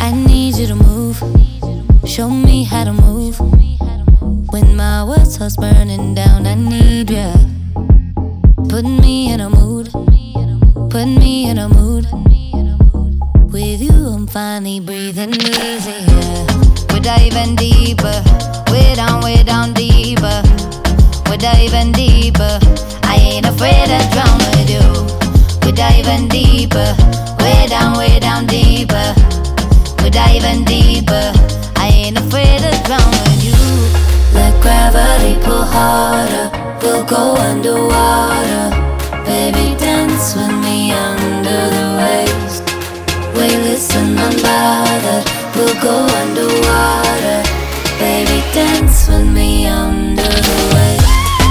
I need you to move, show me how to move. When my world starts burning down, I need ya. Put me in a mood, put me in a mood. With you I'm finally breathing easier. We're diving deeper, way down deeper. We're diving deeper, I ain't afraid to drown with you. We're diving deeper, way down deeper. We're diving deeper, I ain't afraid to drown with you. Let gravity pull harder, we'll go underwater. Baby, dance with me under the waves. Weightless and unbothered, we'll go underwater. Baby, dance with me under the waves.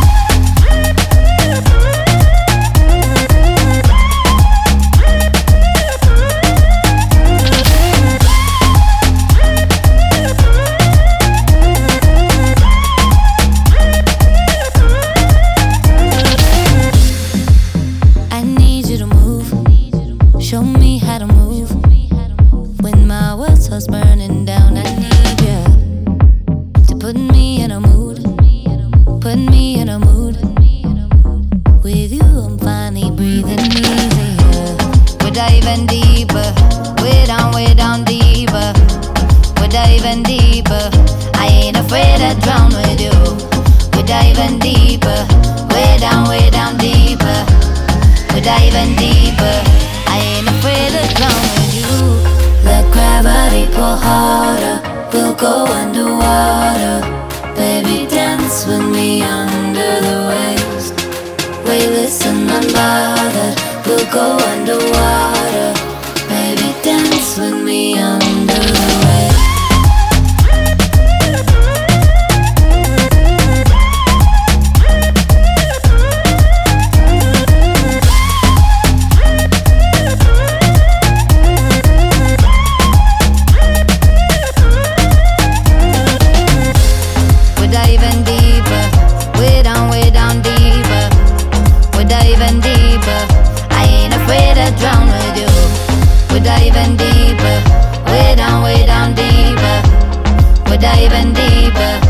Show me how to move. When my world starts burning down, I need ya to put me in a mood, put me in a mood. With you I'm finally breathing easier. We're diving deeper, way down deeper. We're diving deeper, I ain't afraid to drown with you. We're diving deeper, way down deeper. We're diving deeper, I ain't afraid to drown with you. Let gravity pull harder, we'll go underwater. Baby, dance with me under the waves. Weightless and unbothered, we'll go underwater. Baby, dance with me under the waves. Drown with you. We're diving deeper, way down deeper. We're diving deeper.